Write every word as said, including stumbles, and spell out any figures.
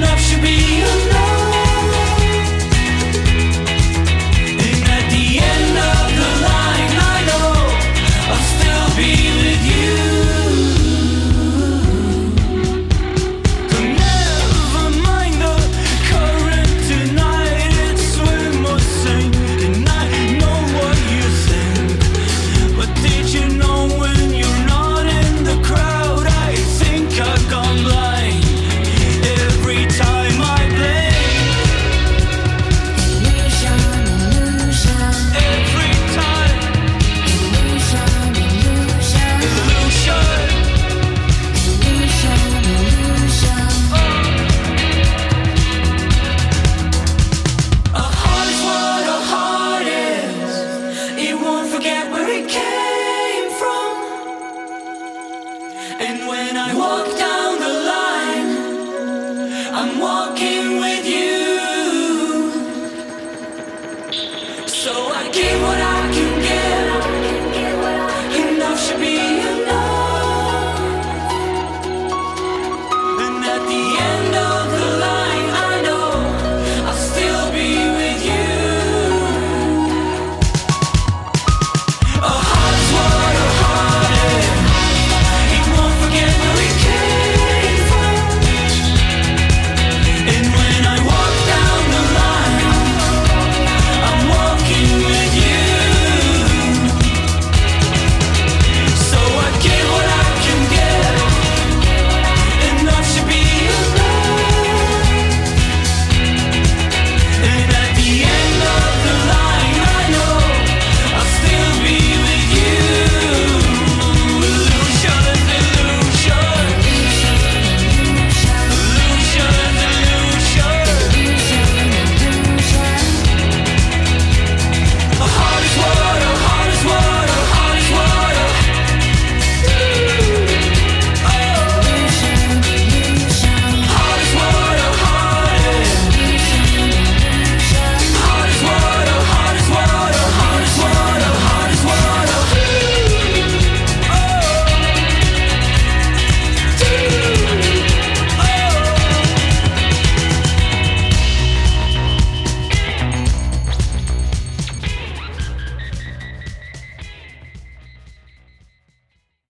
love should be enough. And at the end of the line, I know I'll still be with you. So never mind the current tonight, it's swim or sink. And I know what you think, but did you know when you're not in the crowd, I think I've gone blind every time I blink. Illusion, illusion, Every time, illusion, illusion, illusion. illusion, illusion. A heart is what a heart is. It won't forget where it came from. And when I walk down the line, I'm walking with you.